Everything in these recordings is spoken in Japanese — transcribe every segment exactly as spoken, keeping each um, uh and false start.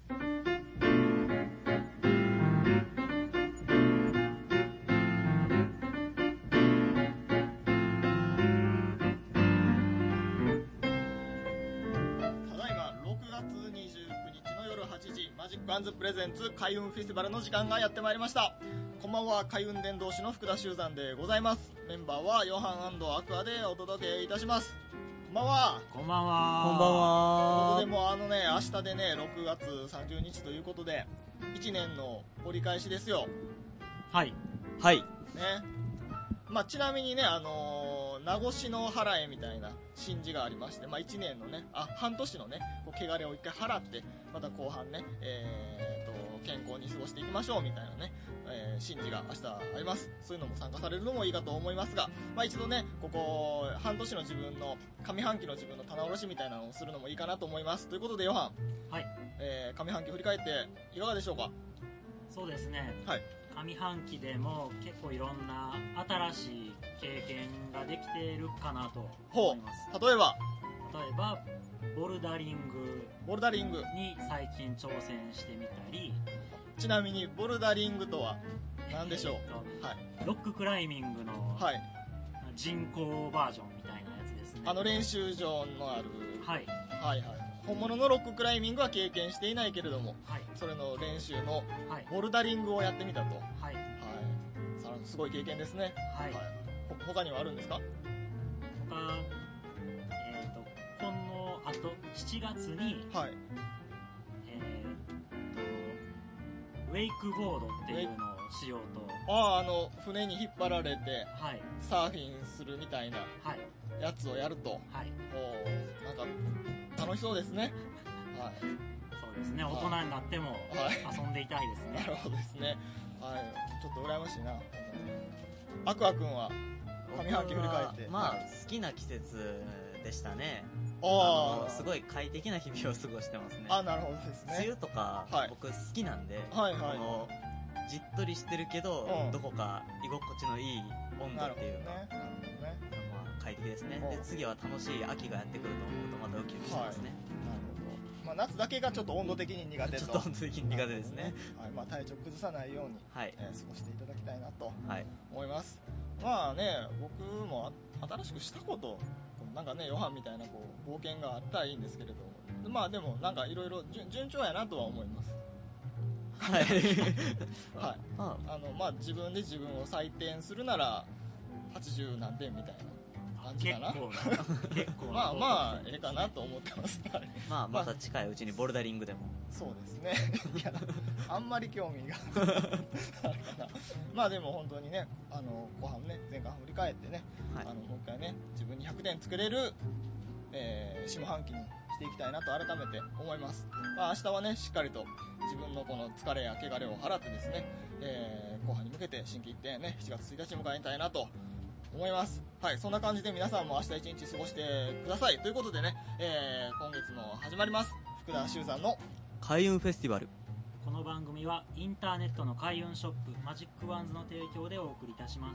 マジック&プレゼンツ開運フェスティバルの時間がやってまいりました。こんばんは、開運伝道師の福田修山でございます。メンバーはヨハン&アクアでお届けいたします。こんばんは。 こんばんは。 こんばんは。 ということで、もうあのね、明日でね、ろくがつさんじゅうにちということで、いちねんの折り返しですよ。 はい。 はい。 ね。まあ、ちなみにね、あのー、名越の払えみたいな神事がありまして、まあ、いちねんのね、あ、半年のね、こう汚れを一回払って、また後半ね、えーと、健康に過ごしていきましょうみたいなね、えー、神事が明日あります。そういうのも参加されるのもいいかと思いますが、まあ、一度ね、ここ、半年の自分の、上半期の自分の棚卸しみたいなのをするのもいいかなと思います。ということで、ヨハン。 はい。 えー、上半期振り返って、いかがでしょうか？ そうですね。 はい。 上半期でも結構いろんな新しい経験ができているかなと思います。 例えば例えばボルダリングボルダリングに最近挑戦してみたり、 ちなみにボルダリングとは何でしょう？ えーとはい、 ロッククライミングの人工バージョンみたいなやつですね。 あの練習場のある、 はい、 はいはい本物のロッククライミングは経験していないけれども、 はい、 それの練習のはいボルダリングをやってみたと。 はい、はい、 さらにすごい経験ですね。 はい、はい、 ほ他にはあるんですか？ 他、えーとこのあとしちがつに、 はい、 えーとウェイクボードっていうのをしようと。 ああ、あの船に引っ張られて、 はい、 サーフィンするみたいなやつをやると、 はい、 おなんか楽しそうですね。はい、 そうですね。大人になっても遊んでいたいですね。 なるほどですね。はい、ちょっと羨ましいな。アクア君は上半期振り返って、 まあ、 はい、 好きな季節でしたね。 ああすごい快適な日々を過ごしてますね。 あ、なるほどですね。 梅雨とか、はい、僕好きなんで、 はいはい、 このじっとりしてるけど、うん、どこか居心地のいい温度っていうか、ね、まあ、快適ですね。で次は楽しい秋がやってくると思うとまたウキウキしてますね。 はい、なるほど。まあ、夏だけがちょっと温度的に苦手と。 ちょっと温度的に苦手ですね。 はい、まあ、体調崩さないように、 はい、 えー、過ごしていただきたいなと思います。 はい、 まあね、僕も新しくしたことなんかね、ヨハンみたいなこう冒険があったらいいんですけれど、まあでもなんかいろいろ順調やなとは思います。 はい、はい、 あのまあ自分で自分を採点するならはちじゅうなんてんみたいな感じかな。 結構な結構なまあまあええかなと思ってます。 まあまた近いうちにボルダリングでも。 そうですね。いやあんまり興味があるかな。まあでも本当にね、あの後半ね、前半振り返ってね、はい、あのもう一回ね自分にひゃくてん作れる、えー、下半期にしていきたいなと改めて思います。まあ明日はねしっかりと自分のこの疲れや汚れを払ってですね、えー、後半に向けて心機一転ねしちがつついたち迎えたいなと思います。はい、そんな感じで皆さんも明日一日過ごしてくださいということでね、えー、今月も始まります福田修さんの開運フェスティバル。 この番組はインターネットの開運ショップマジックワンズの提供でお送りいたします。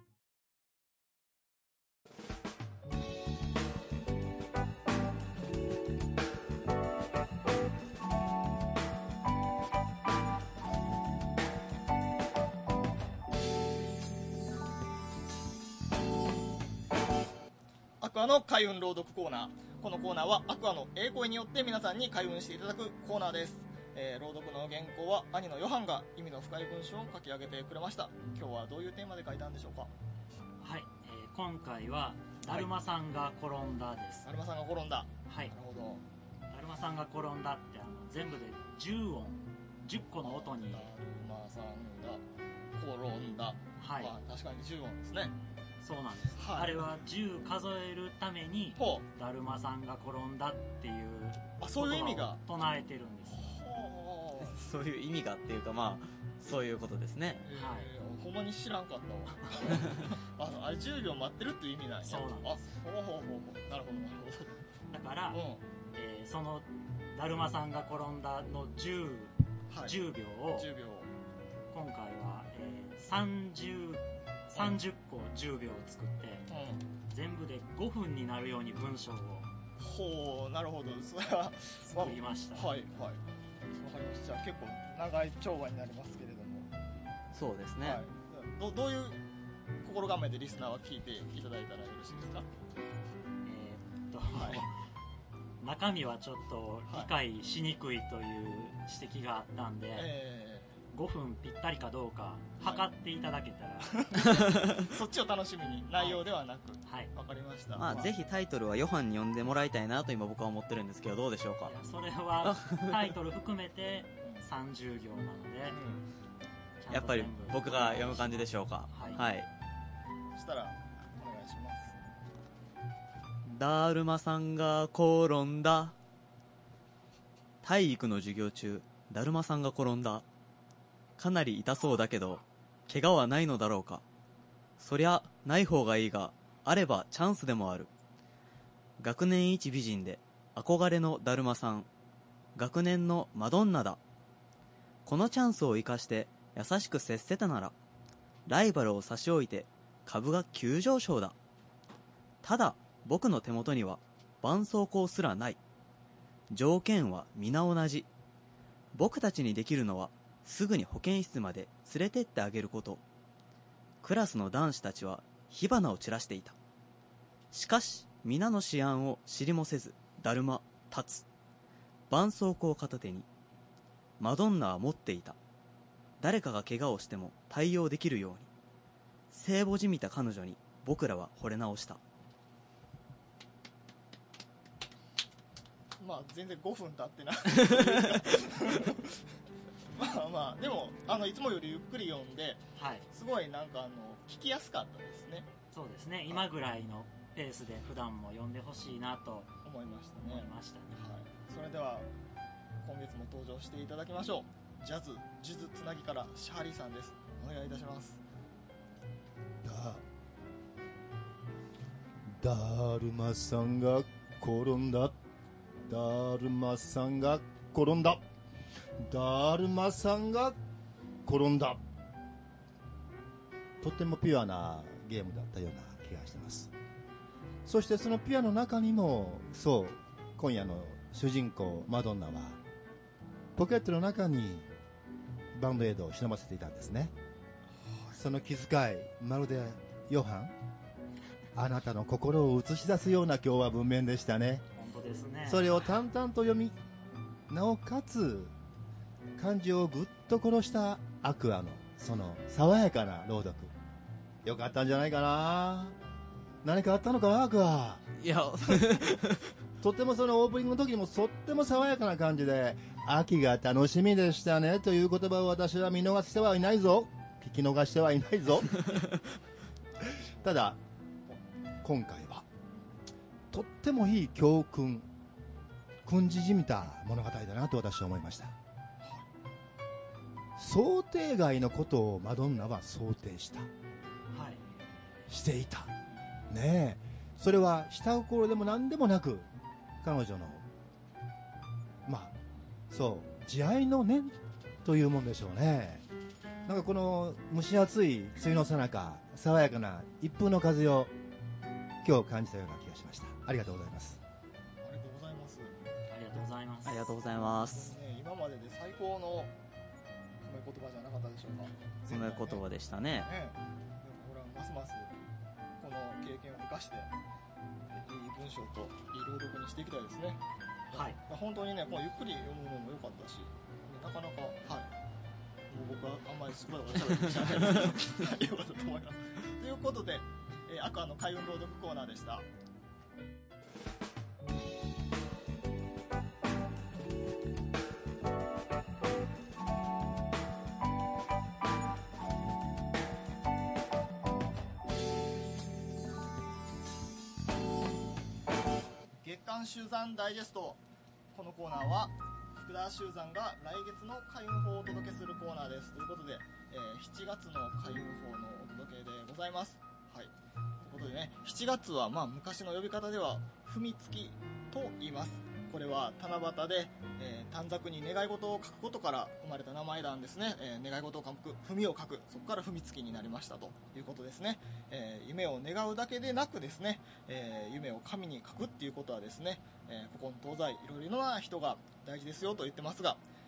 アクアの開運朗読コーナー。このコーナーはアクアの英声によって皆さんに開運していただくコーナーです。えー、朗読の原稿は兄のヨハンが意味の深い文章を書き上げてくれました。今日はどういうテーマで書いたんでしょうか？ はい、えー、今回はだるまさんが転んだです。 だるまさんが転んだ。 はい。 なるほど。 だるまさんが転んだってあの全部でじゅうおん、じゅっこの音に。 だるまさんが転んだ。 はい。 まあ、確かにじゅうおんですね。 そうなんです、はい、あれはじゅう数えるためにだるまさんが転んだっていうあ、そういう意味が唱えてるんです。 そういう意味がっていうか、まあそういうことですね。 はい、ほんまに知らんかったわ。あ、あれじゅうびょう待ってるっていう意味なんや。 そうなんです。 あ、ほうほうほうほう。なるほどなるほど。だから、うん、えー、そのだるまさんが転んだのじゅう、はい、じゅうびょうをじゅうびょう今回は、えー、さんじゅうさんじゅっこじゅうびょうを作って、うん、全部でごふんになるように文章をほう、なるほど。それは作りました。 はいはい。そかりました。じゃあ結構長い帳話になりますけれども。 そうですね。 はい、ど, どういう心構えでリスナーは聞いていただいたらよろしいですか？ えー、っと、 はい、 中身はちょっと理解しにくいという指摘があったんで、えー、ごふんぴったりかどうか測っていただけたら、 はい、そっちを楽しみに、内容ではなく。はい、わかりました。 まあ、まあ、ぜひタイトルはヨハンに読んでもらいたいなと今僕は思ってるんですけど、どうでしょうか？いや、 それはタイトル含めてさんじゅう行なので、 うん、やっぱり僕が読む感じでしょうか？はい、はい、 そしたらお願いします。 だるまさんが転んだ。体育の授業中、だるまさんが転んだ。かなり痛そうだけど怪我はないのだろうか。そりゃない方がいいが、あればチャンスでもある。学年一美人で憧れのだるまさん、学年のマドンナだ。このチャンスを生かして優しく接せたなら、ライバルを差し置いて株が急上昇だ。ただ僕の手元には絆創膏すらない。条件は皆同じ。僕たちにできるのはすぐに保健室まで連れてってあげること。クラスの男子たちは火花を散らしていた。しかし皆の思案を知りもせず、だるま立つ。絆創膏片手に。マドンナは持っていた。誰かが怪我をしても対応できるように。聖母じみた彼女に僕らは惚れ直した。 まあ全然ごふん経ってないまあまあでもあのいつもよりゆっくり読んで、はい、すごいなんかあの聞きやすかったですね。 そうですね、今ぐらいのペースで普段も読んでほしいなと思いましたね。 思いましたね。 はい、それでは今月も登場していただきましょう。ジャズ数珠つなぎからシャーリーさんです。お願いいたします。 だだるまさんが転んだ。だるまさんが転んだ。だるまさんが転んだ。とてもピュアなゲームだったような気がしてます。そしてそのピュアの中にも、そう、今夜の主人公マドンナはポケットの中にバンドエイドを忍ばせていたんですね。その気遣い、まるでヨハン、あなたの心を映し出すような今日は文面でしたね。 本当ですね。 それを淡々と読み、なおかつ感情をぐっと殺したアクアのその爽やかな朗読、よかったんじゃないかな。何かあったのかアクア。 いやとってもそのオープニングの時にもとっても爽やかな感じで、秋が楽しみでしたねという言葉を私は見逃してはいないぞ、聞き逃してはいないぞただ今回はとってもいい教訓、訓示じみた物語だなと私は思いました。想定外のことをマドンナは想定した、はい、していたねえ。それは下心でも何でもなく、彼女のまあそう慈愛の念というもんでしょうね。なんかこの蒸し暑い梅雨の最中、爽やかな一風の風を今日感じたような気がしました。ありがとうございます。 ありがとうございます。 ありがとうございます。 ありがとうございます。 ね、今までで最高の褒め言葉じゃなかったでしょうか。 褒め言葉でしたね。 ね、でも俺はますますこの経験を生かしていい文章といい朗読にしていきたいですね。はい。本当にね、こうゆっくり読むのも良かったし、なかなか、はい。もう僕はあんまりすごいおしゃべりしないですけど、良かったと思います。ということで、えー、アクアの開運朗読コーナーでした。月刊集山ダイジェスト。このコーナーは福田集山が来月の開運法をお届けするコーナーです。ということで、えー、しちがつの開運法のお届けでございます。はい。ということでね、しちがつはまあ昔の呼び方では踏みつきと言います。これは七夕で、えー、短冊に願い事を書くことから生まれた名前なんですね。えー、願い事を書く、踏みを書く、そこから踏みつきになりましたということですね。えー、夢を願うだけでなくですね、えー、夢を紙に書くっていうことはですね、えー、古今東西いろいろな人が大事ですよと言ってますが、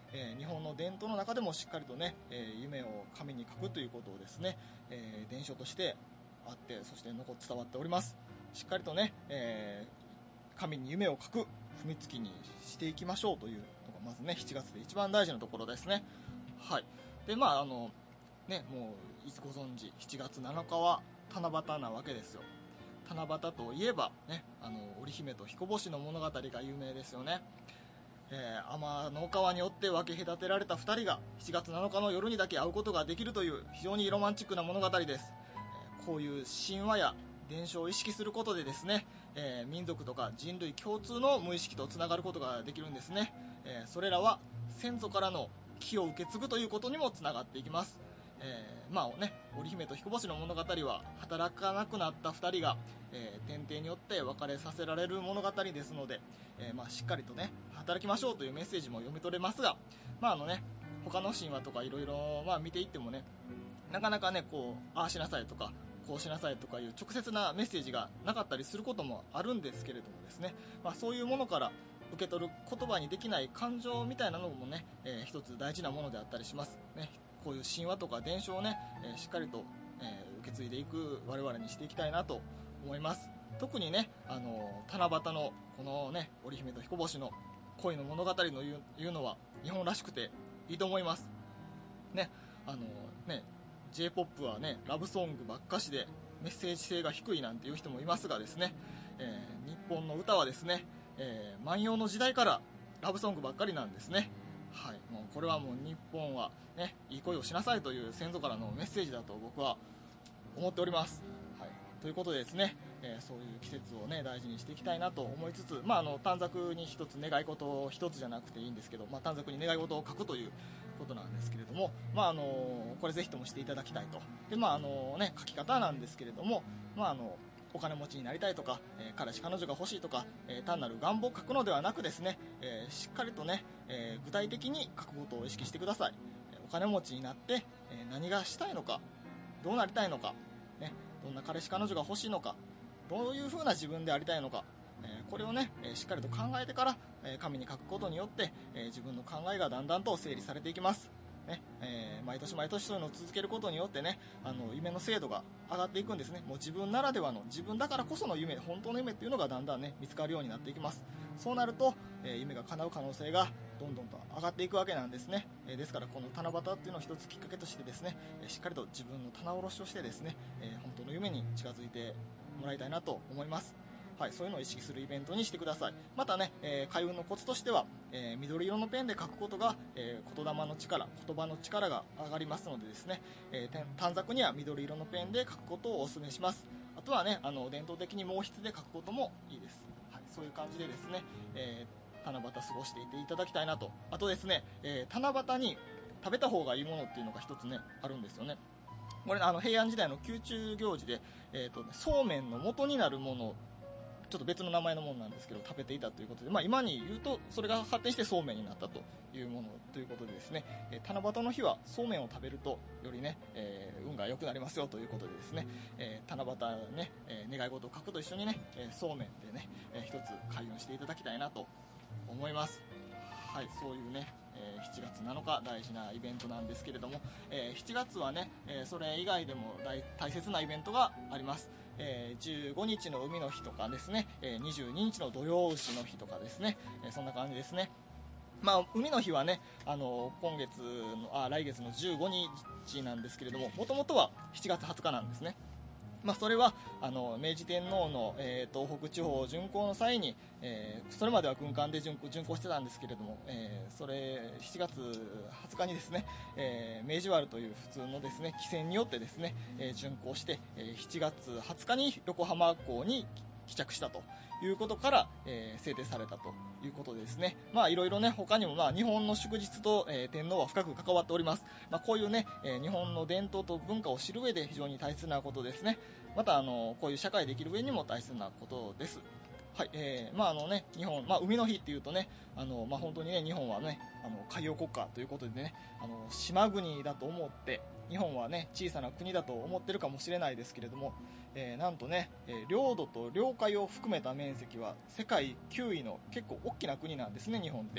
えー、日本の伝統の中でもしっかりとね、えー、夢を紙に書くということをですね、えー、伝承としてあって、そして残伝わっております。しっかりとね、えー、紙に夢を書く踏みつきにしていきましょうというのがまずねしちがつで一番大事なところですね。はい。でまああのねもういつご存知しちがつなのかは七夕なわけですよ。七夕といえばね、あの織姫と彦星の物語が有名ですよね。えー、天の川によって分け隔てられたふたりがしちがつなのかの夜にだけ会うことができるという非常にロマンチックな物語です。えー、こういう神話や伝承を意識することでですね、えー、民族とか人類共通の無意識とつながることができるんですね。えー、それらは先祖からの気を受け継ぐということにもつながっていきます。えー、まあね、織姫と彦星の物語は働かなくなったふたりが、えー、天帝によって別れさせられる物語ですので、えーまあ、しっかりとね働きましょうというメッセージも読み取れますが、まああのね、他の神話とかいろいろ見ていってもね、なかなかねこうああしなさいとかこうしなさいとかいう直接なメッセージがなかったりすることもあるんですけれどもですね、まあ、そういうものから受け取る言葉にできない感情みたいなのもね、えー、一つ大事なものであったりしますね。こういう神話とか伝承をね、えー、しっかりと、えー、受け継いでいく我々にしていきたいなと思います。特にね、あの七夕のこのね織姫と彦星の恋の物語のいういうのは日本らしくていいと思いますね。あのね ジェイポップ はねラブソングばっかしでメッセージ性が低いなんていう人もいますがですね、えー、日本の歌はですね、えー、万葉の時代からラブソングばっかりなんですね。はい、もうこれはもう日本は、ね、いい恋をしなさいという先祖からのメッセージだと僕は思っております。はい、ということでですね、えー、そういう季節を、ね、大事にしていきたいなと思いつつ、まあ、あの短冊に一つ願い事を一つじゃなくていいんですけど、まあ、短冊に願い事を書くということなんですけれども、まあ、あのこれぜひともしていただきたいと。で、まああのね、書き方なんですけれども、まああのお金持ちになりたいとか、えー、彼氏彼女が欲しいとか、えー、単なる願望を書くのではなくですね、えー、しっかりとね、えー、具体的に書くことを意識してください。お金持ちになって、えー、何がしたいのか、どうなりたいのか、ね、どんな彼氏彼女が欲しいのか、どういう風な自分でありたいのか、えー、これをね、えー、しっかりと考えてから、えー、紙に書くことによって、えー、自分の考えがだんだんと整理されていきます。ねえー、毎年毎年そういうのを続けることによってね、あの夢の精度が上がっていくんですね。もう自分ならではの、自分だからこその夢、本当の夢っていうのがだんだんね見つかるようになっていきます。そうなると、えー、夢が叶う可能性がどんどんと上がっていくわけなんですね。えー、ですからこの七夕っていうのを一つきっかけとしてですね、えー、しっかりと自分の棚卸しをしてですね、えー、本当の夢に近づいてもらいたいなと思います。はい、そういうのを意識するイベントにしてください。またね、えー、開運のコツとしては、えー、緑色のペンで書くことが、えー、言霊の力、言葉の力が上がりますのでですね、えー、短冊には緑色のペンで書くことをお勧めします。あとはね、あの伝統的に毛筆で書くこともいいです。はい、そういう感じでですね、えー、七夕過ごしていていただきたいなと。あとですね、えー、七夕に食べた方がいいものっていうのが一つねあるんですよね。これあの平安時代の宮中行事で、えーとね、そうめんの元になるもの、ちょっと別の名前のものなんですけど食べていたということで、まあ、今に言うとそれが発展してそうめんになったというものということでですね、えー、七夕の日はそうめんを食べるとよりね、えー、運が良くなりますよということでですね、えー、七夕ね、えー、願い事を書くと一緒にね、えー、そうめんでね、えー、一つ開運していただきたいなと思います。はい、そういうね、えー、しちがつなのか大事なイベントなんですけれども、えー、しちがつはね、えー、それ以外でも 大, 大切なイベントがあります。えー、じゅうごにちの海の日とかですね、えー、にじゅうににちの土用丑の日とかですね、えー、そんな感じですね。まあ、海の日はね、あの今月のあ来月のじゅうごにちなんですけれども、もともとはしちがつはつかなんですね。まあ、それはあの明治天皇の、えー、東北地方巡行の際に、えー、それまでは軍艦で巡行、巡行してたんですけれども、えー、それしちがつはつかにですね、えー、明治丸という普通のですね汽船によってですね、えー、巡行して、えー、しちがつはつかに横浜港に帰着したということから、えー、制定されたということでですね、まあいろいろね他にもまあ日本の祝日と、えー、天皇は深く関わっております。まあ、こういうね、えー、日本の伝統と文化を知る上で非常に大切なことですね。またあのこういう社会で生きる上にも大切なことです。はい、えー、まああのね日本、まあ海の日っていうとね、あのまあ本当にね日本はねあの海洋国家ということでね、あの島国だと思って日本はね小さな国だと思ってるかもしれないですけれども、えー、なんとね、えー、領土と領海を含めた面積は世界きゅういの結構大きな国なんですね、日本って。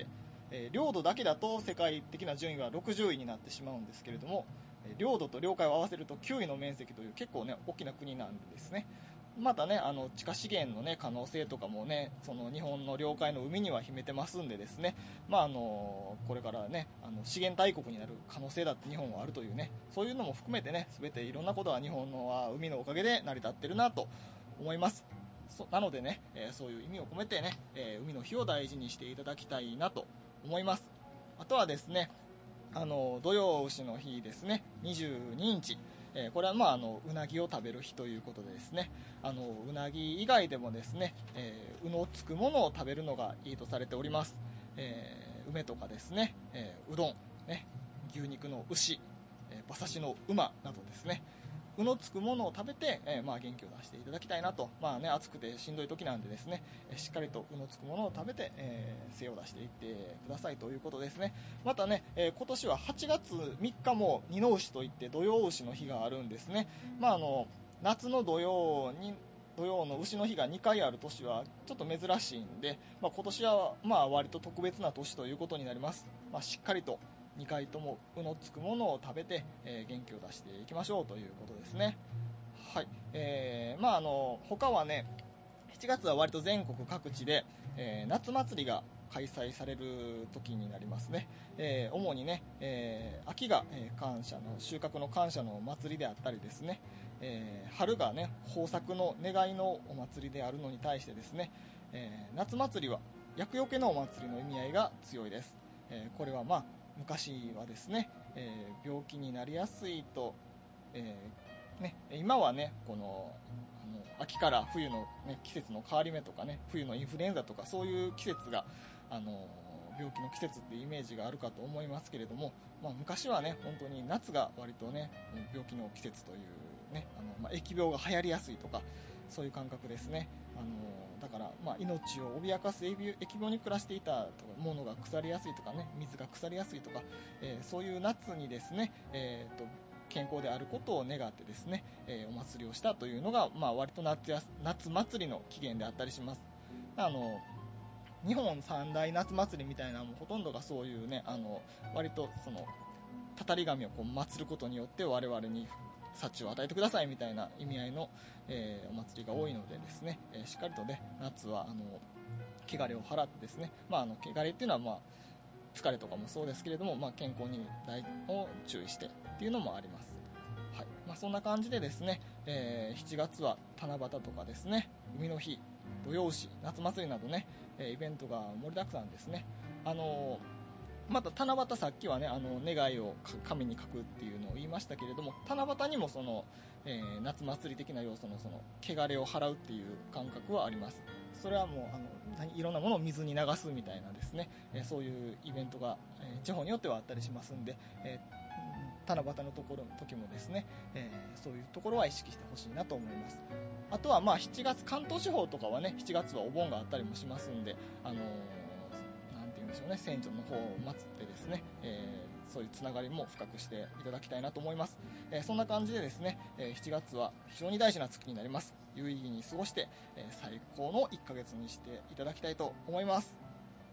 えー、領土だけだと世界的な順位はろくじゅういになってしまうんですけれども、えー、領土と領海を合わせるときゅういの面積という結構ね大きな国なんですね。またね、あの地下資源の、ね、可能性とかもね、その日本の領海の海には秘めてますんでですね、まあ、あのこれからね、あの資源大国になる可能性だって日本はあるというね、そういうのも含めてね、全ていろんなことは日本のは海のおかげで成り立ってるなと思います。そなのでね、えー、そういう意味を込めてね、えー、海の日を大事にしていただきたいなと思います。あとはですね、あの土用牛の日ですね、にじゅうににち、えー、これはまああのうなぎを食べる日ということでですね、あのうなぎ以外でもですね、えー、うのつくものを食べるのがいいとされております。えー、梅とかですね、えー、うどん、ね、牛肉の牛、えー、馬刺しの馬などですね、うのつくものを食べて、えーまあ、元気を出していただきたいなと、まあね、暑くてしんどい時なんでですね、えー、しっかりとうのつくものを食べて、えー、精を出していってくださいということですね。またね、えー、今年ははちがつみっかも二の牛といって土用牛の日があるんですね。まあ、あの夏の土用に土曜の牛の日がにかいある年はちょっと珍しいんで、まあ、今年はまあ割と特別な年ということになります。まあ、しっかりとにかいともうのつくものを食べて、えー、元気を出していきましょうということですね。はい、えー、まああの他はね、しちがつは割と全国各地で、えー、夏祭りが開催される時になりますね。えー、主にね、えー、秋が、えー、感謝の収穫の感謝のお祭りであったりですね、えー、春がね豊作の願いのお祭りであるのに対してですね、えー、夏祭りは厄除けのお祭りの意味合いが強いです。えー、これはまあ昔はですね、えー、病気になりやすいと、えーね、今はねこのあの秋から冬の、ね、季節の変わり目とかね、冬のインフルエンザとかそういう季節があの病気の季節っていうイメージがあるかと思いますけれども、まあ、昔はね本当に夏が割とね病気の季節というね、あの、まあ、疫病が流行りやすいとかそういう感覚ですね。あのだから、まあ、命を脅かす疫病に暮らしていたとか、物が腐りやすいとかね、水が腐りやすいとか、えー、そういう夏にですね、えーと、健康であることを願ってですね、えー、お祭りをしたというのが、まあ、割と 夏, や夏祭りの起源であったりします。あの日本三大夏祭りみたいなもうほとんどがそういうね、あの割とそのたたり神をこう祀ることによって我々に幸を与えてくださいみたいな意味合いの、えー、お祭りが多いのでですね、えー、しっかりとね夏はあの汚れを払ってですね、まあ、あの汚れっていうのは、まあ、疲れとかもそうですけれども、まあ、健康に大を注意してっていうのもあります。はい、まあ、そんな感じでですね、えー、しちがつは七夕とかですね、海の日、土用牛、夏祭りなどね、えー、イベントが盛りだくさんですね。あのーまた七夕、さっきはねあの願いを神に書くっていうのを言いましたけれども、七夕にもその、えー、夏祭り的な要素のその汚れを払うっていう感覚はあります。それはもうあのいろんなものを水に流すみたいなですね、えー、そういうイベントが、えー、地方によってはあったりしますんで、えー、七夕のところの時もですね、えー、そういうところは意識してほしいなと思います。あとはまあしちがつ、関東地方とかはねしちがつはお盆があったりもしますんで、あのーでしょうね、先祖の方を祀ってですね、えー、そういうつながりも深くしていただきたいなと思います。えー、そんな感じでですね、えー、しちがつは非常に大事な月になります。有意義に過ごして、えー、最高のいっかげつにしていただきたいと思います。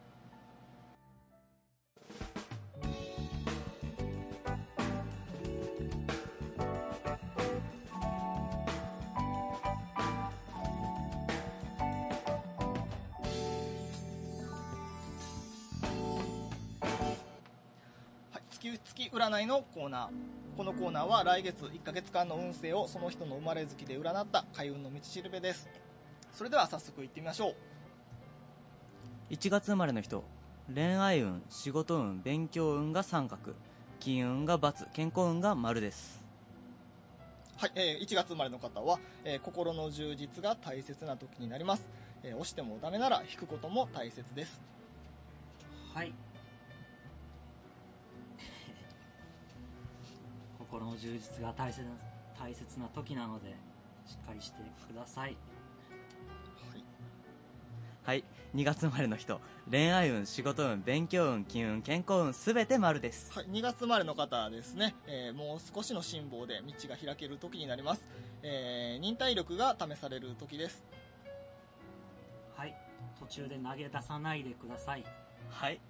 月占いのコーナー。このコーナーは来月いっかげつかんの運勢をその人の生まれ月で占った開運の道しるべです。それでは早速いってみましょう。 いちがつ生まれの人、恋愛運、仕事運、勉強運が三角、金運が×、健康運が丸です。 はい、えー、いちがつ生まれの方は、えー、心の充実が大切な時になります。えー、押してもダメなら引くことも大切です。 はい、心の充実が大切な、大切な時なのでしっかりしてください。 はい、 はい、にがつ生まれの人、恋愛運、仕事運、勉強運、金運、健康運すべて丸です。 はい、にがつ生まれの方はですね、えー、もう少しの辛抱で道が開ける時になります。えー、忍耐力が試される時です。 はい、途中で投げ出さないでください。 はい、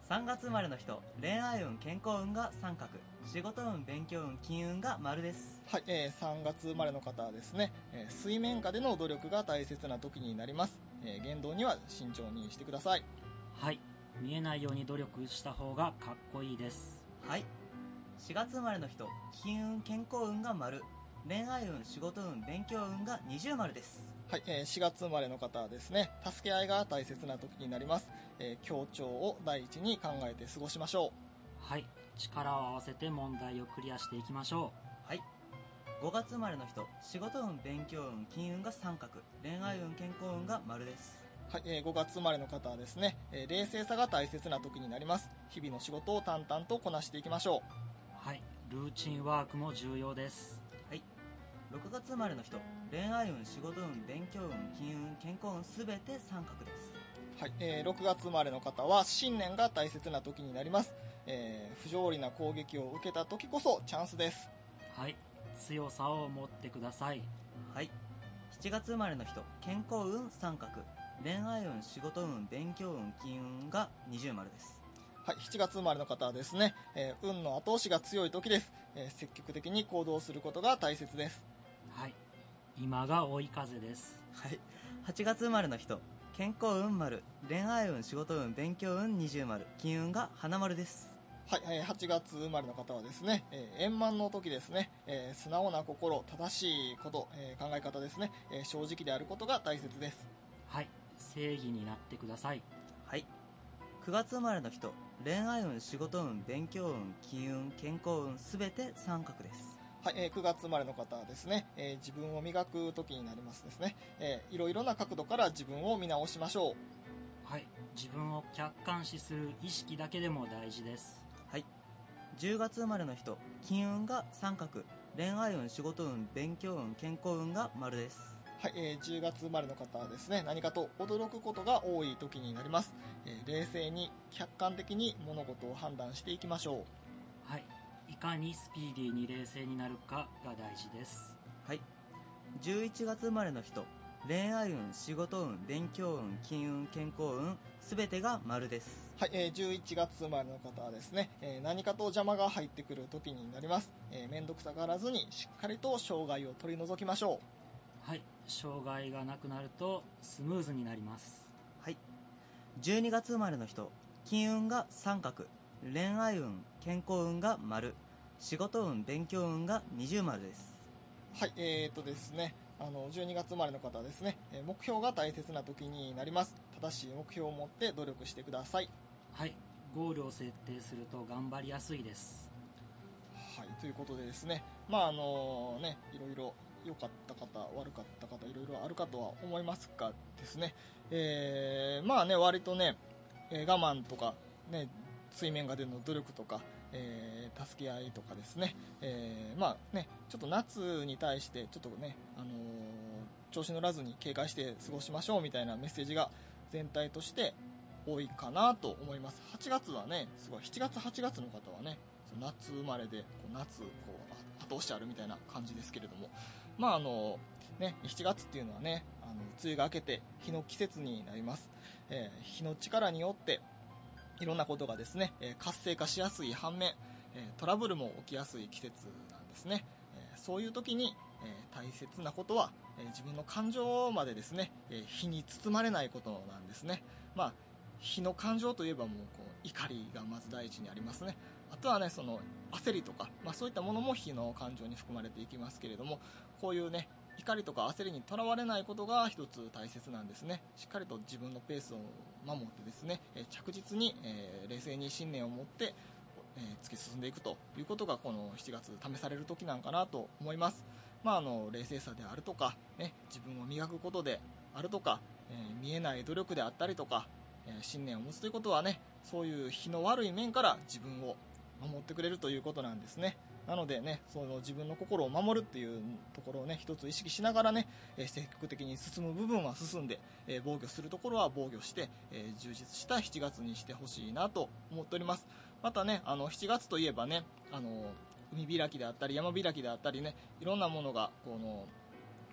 さんがつ生まれの人、恋愛運健康運が三角、仕事運勉強運金運が丸です。 はい、えー、さんがつ生まれの方はですね、えー、水面下での努力が大切な時になります。えー、言動には慎重にしてください。 はい、見えないように努力した方がかっこいいです。 はい、しがつ生まれの人、金運健康運が丸、恋愛運仕事運勉強運が二重丸です。 はい、えー、しがつ生まれの方はですね、助け合いが大切な時になります。えー、協調を第一に考えて過ごしましょう。 はい、力を合わせて問題をクリアしていきましょう。はい、ごがつ生まれの人、仕事運勉強運金運が三角、恋愛運健康運が丸です。 はい、えー、ごがつ生まれの方はですね、えー、冷静さが大切な時になります。日々の仕事を淡々とこなしていきましょう。 はい、ルーチンワークも重要です。 はい、ろくがつ生まれの人、恋愛運仕事運勉強運金運健康運すべて三角です。 はい、えー、ろくがつ生まれの方は信念が大切な時になります。えー、不条理な攻撃を受けた時こそチャンスです。 はい、強さを持ってください。 はい、しちがつ生まれの人、健康運三角、恋愛運仕事運勉強運金運が二重丸です。 はい、しちがつ生まれの方はですね、えー、運の後押しが強い時です。えー、積極的に行動することが大切です。 はい、今が追い風です。 はい、はちがつ生まれの人、健康運丸、恋愛運仕事運勉強運二重丸、金運が花丸です。 はい、えー、はちがつ生まれの方はですね、えー、円満の時ですね、えー、素直な心、正しいこと、えー、考え方ですね、えー、正直であることが大切です。 はい、正義になってください。 はい、くがつ生まれの人、恋愛運仕事運勉強運金運健康運すべて三角です。 はい、えー、くがつ生まれの方はですね、えー、自分を磨く時になりますですね、えー、いろいろな角度から自分を見直しましょう。 はい、自分を客観視する意識だけでも大事です。 はい、じゅうがつ生まれの人、金運が三角、恋愛運仕事運勉強運健康運が丸です。 はい、えー、じゅうがつ生まれの方はですね、何かと驚くことが多い時になります。えー、冷静に客観的に物事を判断していきましょう。はい、いかにスピーディーに冷静になるかが大事です。 はい、じゅういちがつ生まれの人、恋愛運仕事運勉強運金運健康運すべてが丸です。 はい、えー、じゅういちがつ生まれの方はですね、えー、何かと邪魔が入ってくる時になります。えー、めんどくさがらずにしっかりと障害を取り除きましょう。 はい、障害がなくなるとスムーズになります。 はい、じゅうにがつ生まれの人、金運が三角、恋愛運健康運が丸、仕事運勉強運が二重丸です。 はい、えーとですね、あのじゅうにがつ生まれの方はですね、目標が大切な時になります。正しい目標を持って努力してください。 はい、ゴールを設定すると頑張りやすいです。 はい、ということでですね、まああのね、いろいろ良かった方悪かった方いろいろあるかとは思いますがですね、えー、まあね割とね、えー、我慢とかね水面下での努力とか、えー、助け合いとかですね、えー、まあねちょっと夏に対してちょっとね、あのー、調子乗らずに警戒して過ごしましょうみたいなメッセージが全体として多いかなと思います。はちがつはねすごいしちがつはちがつの方はね夏生まれでこう夏こう後押しあるみたいな感じですけれども、まああのね、しちがつっていうのはねあの梅雨が明けて日の季節になります。えー、日の力によっていろんなことがですね、えー、活性化しやすい反面、えー、トラブルも起きやすい季節なんですね。えー、そういう時に、えー、大切なことは、えー、自分の感情までですね、えー、火に包まれないことなんですね。まあ火の感情といえばもうこう怒りがまず第一にありますね。あとはねその焦りとか、まあ、そういったものも火の感情に含まれていきますけれども、こういうね怒りとか焦りにとらわれないことが一つ大切なんですね。しっかりと自分のペースを守ってですね、え着実に、えー、冷静に信念を持って、えー、突き進んでいくということがこのしちがつ試される時なんかなと思います。まあ、あの冷静さであるとか、ね、自分を磨くことであるとか、えー、見えない努力であったりとか、えー、信念を持つということはねそういう火の悪い面から自分を守ってくれるということなんですね。なのでねその自分の心を守るっていうところをね一つ意識しながらね、えー、積極的に進む部分は進んで、えー、防御するところは防御して、えー、充実したしちがつにしてほしいなと思っております。またねあのしちがつといえばねあの海開きであったり山開きであったりねいろんなものがこの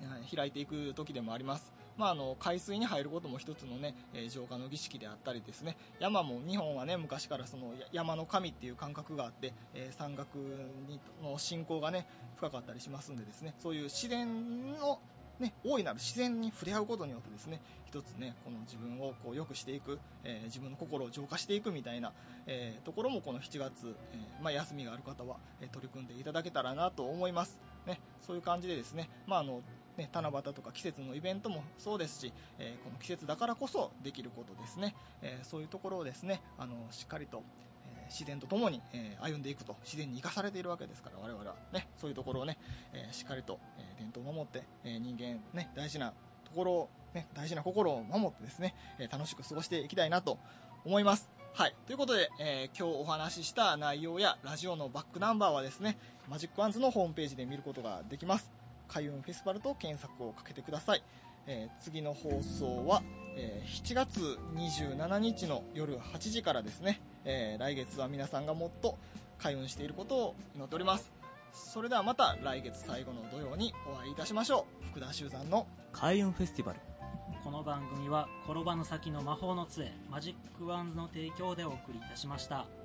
開いていく時でもあります。まあ、あの海水に入ることも一つのね、えー、浄化の儀式であったりですね、山も日本はね昔からその山の神っていう感覚があって、えー、山岳にの信仰がね深かったりしますんでですね、そういう自然のね、大いなる自然に触れ合うことによってですね、一つねこの自分をこう良くしていく、えー、自分の心を浄化していくみたいな、えー、ところもこのしちがつ、えーまあ、休みがある方は、えー、取り組んでいただけたらなと思いますね。そういう感じでですね、まああのね、七夕とか季節のイベントもそうですし、えー、この季節だからこそできることですね、えー、そういうところをですねあのしっかりと、えー、自然とともに、えー、歩んでいくと、自然に生かされているわけですから、我々はねそういうところをね、えー、しっかりと、えー、伝統を守って、えー、人間ね大事なところを、ね、大事な心を守ってですね、えー、楽しく過ごしていきたいなと思います。はい、ということで、えー、今日お話しした内容やラジオのバックナンバーはですね、マジックワンズのホームページで見ることができます。開運フェスティバルと検索をかけてください。えー、次の放送は、えー、しちがつにじゅうしちにちの夜はちじからですね、えー、来月は皆さんがもっと開運していることを祈っております。それではまた来月最後の土曜にお会いいたしましょう。福田修山の開運フェスティバル。 この番組は転ばぬ先の魔法の杖マジックワンズの提供でお送りいたしました。